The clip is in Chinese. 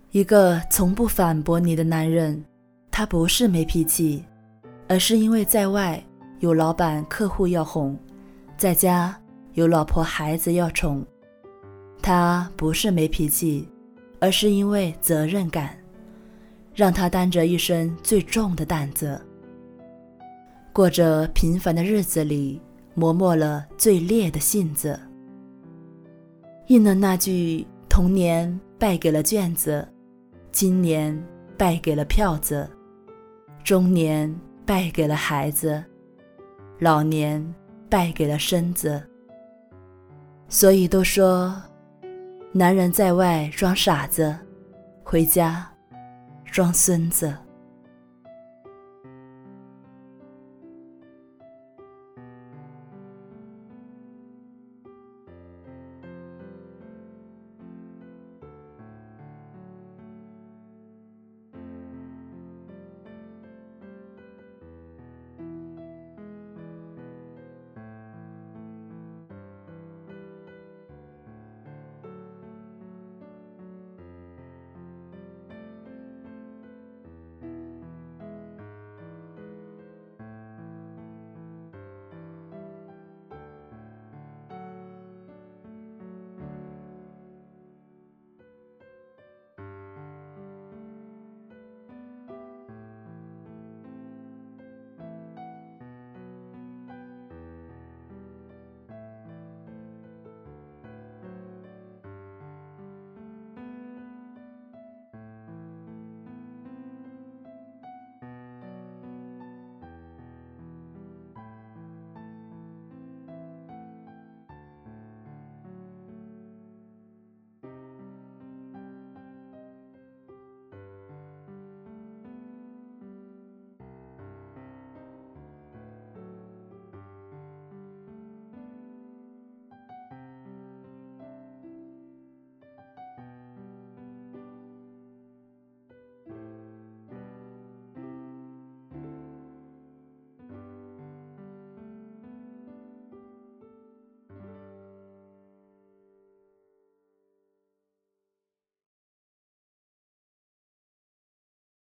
一个从不反驳你的男人，他不是没脾气，而是因为在外有老板客户要哄，在家有老婆孩子要宠。他不是没脾气，而是因为责任感，让他担着一身最重的担子，过着平凡的日子里磨没了最烈的性子。应了那句童年败给了卷子，今年败给了票子，中年败给了孩子，老年败给了身子。所以都说，男人在外装傻子，回家装孙子。